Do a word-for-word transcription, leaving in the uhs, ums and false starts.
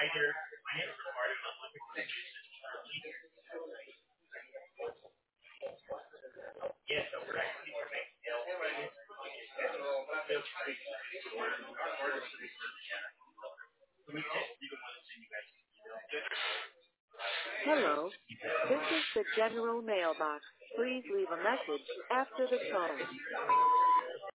Hello, this is the general mailbox. Please leave a message after the tone.